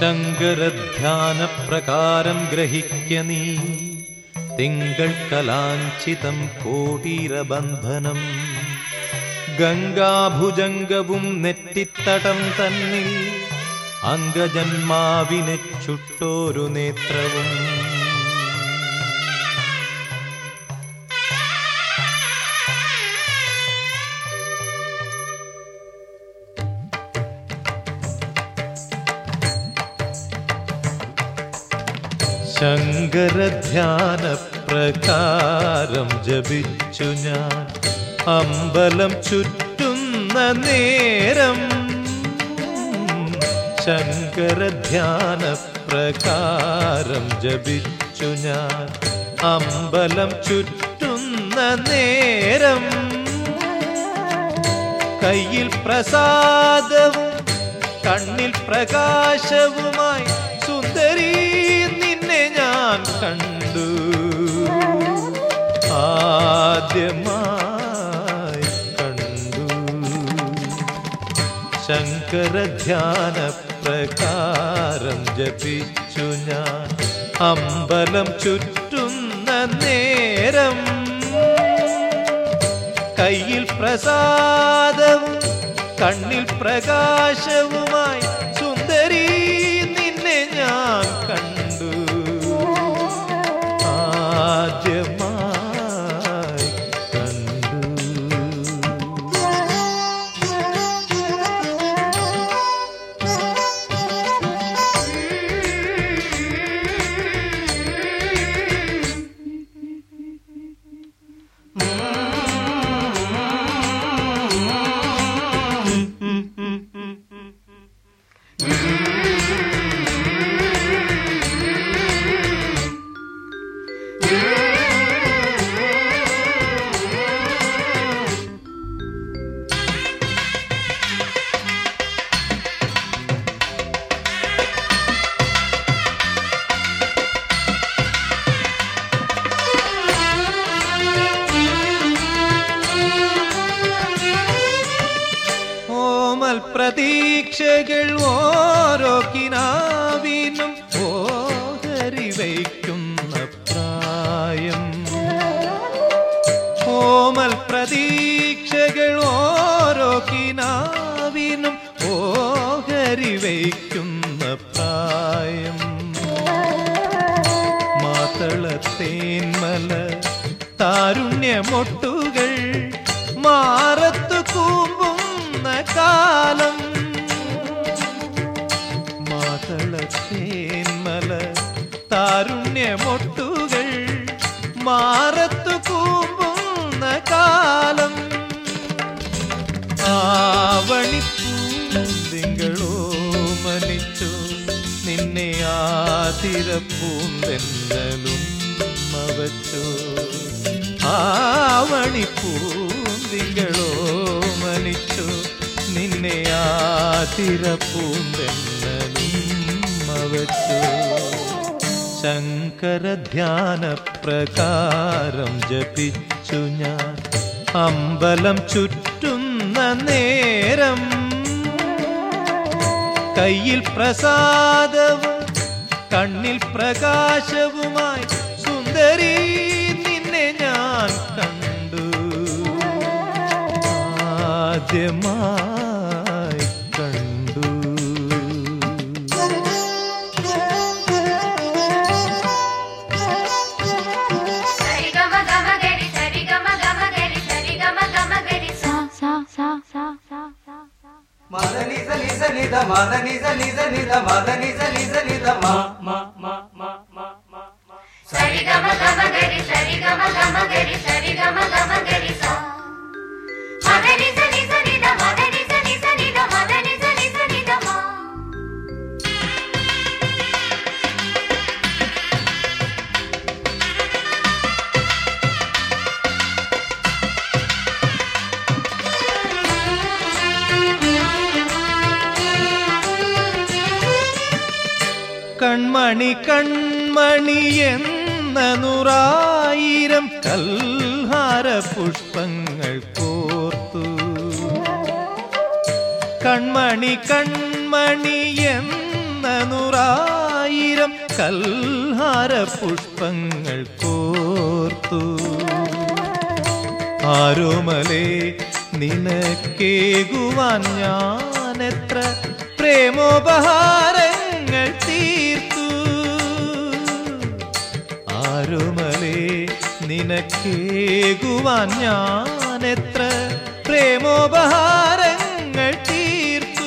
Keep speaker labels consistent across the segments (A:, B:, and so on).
A: ശങ്കരധ്യാനപ്രകാരം ഗ്രഹിക്ക നീ തിങ്കൾ കലാഞ്ചിതം കോടീരബന്ധനം ഗംഗാഭുജംഗവും നെറ്റിത്തടം തന്നിൽ അംഗജന്മാവിനെ ചുട്ടോരു നേത്രവും ശങ്കരധ്യാനപ്രകാരം ജപിച്ചു ഞാൻ അമ്പലം ചുറ്റുന്ന നേരം ശങ്കരധ്യാനപ്രകാരം ജപിച്ചു ഞാൻ അമ്പലം ചുറ്റുന്ന നേരം കയ്യിൽ പ്രസാദവും കണ്ണിൽ പ്രകാശവുമായി സുന്ദരി നിന്നെ ഞാൻ കണ്ടു ആദ്യമായി കണ്ടു ശങ്കരധ്യാനപ്രകാരം ജപിച്ചു ഞാൻ അമ്പലം ചുറ്റുന്ന നേരം കയ്യിൽ പ്രസാദവും കണ്ണിൽ പ്രകാശവുമായി സുന്ദരി നിന്നെ ഞാൻ കണ്ടു ആദ്യമായി കണ്ടു. പ്രതീക്ഷകൾ ഓരോ കിനാവിനും ഓഹരി വയ്ക്കുന്ന പ്രായം ഓമൽ പ്രതീക്ഷകൾ ഓരോ കിനാവിനും ഓഹരി വയ്ക്കുന്ന പ്രായം മാതളത്തേന്മല താരുണ്യമൊട്ടുകൾ മാറത്തു കൂമ്പുന്ന കാലം മാതളത്തേന്മല താരുണ്യമൊട്ടുകൾ മാറത്തു കൂമ്പുന്ന കാലം ആവണിപ്പൂന്തിങ്കളോ മനിച്ചു നിന്നെ ആതിരപ്പൂന്തെന്നലും മവച്ചോ ആവണിപ്പൂന്തിങ്കളോ മനിച്ചു നിന്നെ ആതിരപ്പൂന്തെന്നലും മവച്ചോ ശങ്കരധ്യാനപ്രകാരം ജപിച്ചു ഞാൻ അമ്പലം ചുറ്റുന്ന നേരം കയ്യിൽ പ്രസാദവും കണ്ണിൽ പ്രകാശവുമായി സുന്ദരി നിന്നെ ഞാൻ കണ്ടു ആദ്യമായി കണ്ടു.
B: మదని సని సని ద మదని సని సని ద మదని సని సని ద మ మ మ మ మ మ సరి గమ గమ గరి సరి గమ గమ గరి సరి గమ గమ గరి స మదని సని సని ద మదని సని సని ద మదని సని సని ద మ
A: കൺമണി കൺമണി എന്ന നൂറായിരം കൽഹാര പുഷ്പങ്ങൾ കോർത്തു കൺമണി കൺമണി എന്ന 100,000 കൽഹാര പുഷ്പങ്ങൾ കോർത്തു. ആരോമലേ നിനക്കേകുവാൻ ഞാനെത്ര പ്രേമോപഹാരങ്ങൾ തീർത്തു. ആരോമലേ നിനക്കേകുവാൻ ഞാനെത്ര പ്രേമോപഹാരങ്ങൾ തീർത്തു.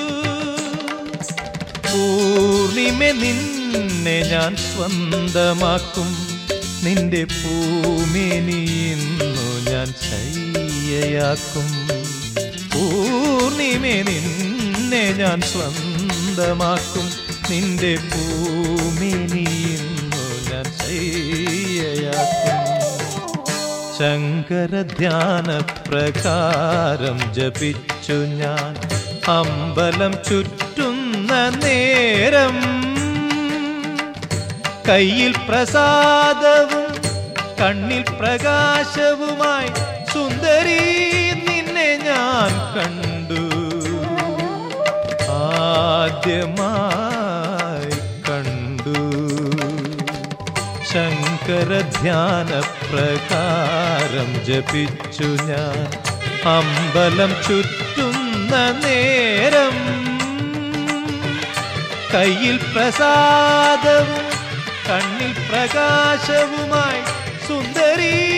A: പൂർണിമ നിന്നെ ഞാൻ സ്വന്തമാക്കും, നിന്റെ പൂമേനി ഇന്നു ഞാൻ ശയ്യയാക്കും. പൂർണിമ നിന്നെ ഞാൻ സ്വന്തമാക്കും, നിന്റെ പൂമേനി ഇന്നു ഞാൻ ശയ്യയാക്കും. ശങ്കരധ്യാന പ്രകാരം ജപിച്ചു ഞാൻ അമ്പലം ചുറ്റുന്ന നേരം, കയ്യിൽ പ്രസാദവും കണ്ണിൽ പ്രകാശവുമായി സുന്ദരി നിന്നെ ഞാൻ കണ്ടു. ആദ്യമായി കണ്ടു. ശങ്കരധ്യാന പ്രകാരം ജപിച്ചു ഞാൻ അമ്പലം ചുറ്റുന്ന നേരം, കയ്യിൽ പ്രസാദവും കണ്ണിൽ പ്രകാശവുമായി സുന്ദരി